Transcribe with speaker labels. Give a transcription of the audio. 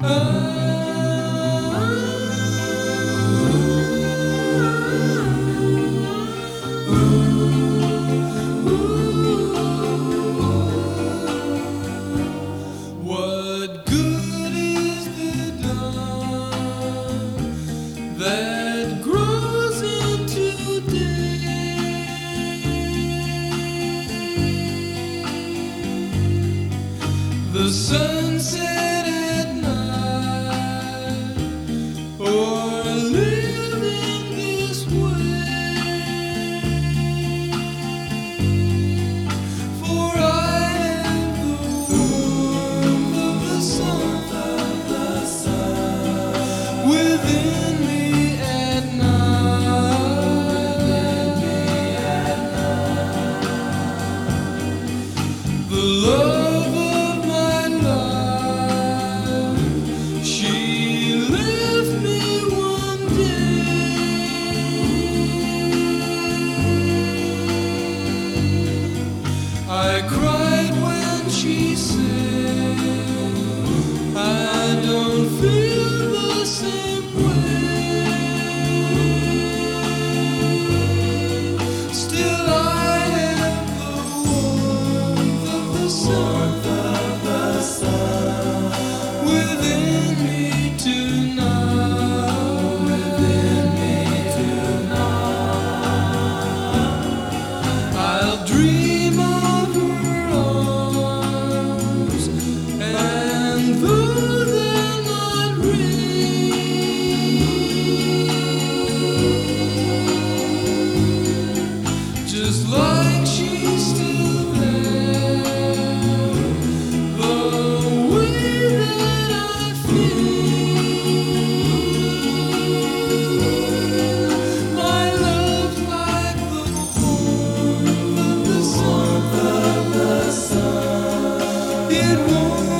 Speaker 1: What good is the dawn that grows into day? The sunset at night, or living this way. For I am the warmth of the sun within me at night. The love of my life, she left me one day. I cried when she said, I don't feel the same way. Still I have the warmth of the sun within me tonight. I'll dream of her arms, and though they're not real, just like she's still there, the way that I feel, my love's like the warmth of the sun. It won't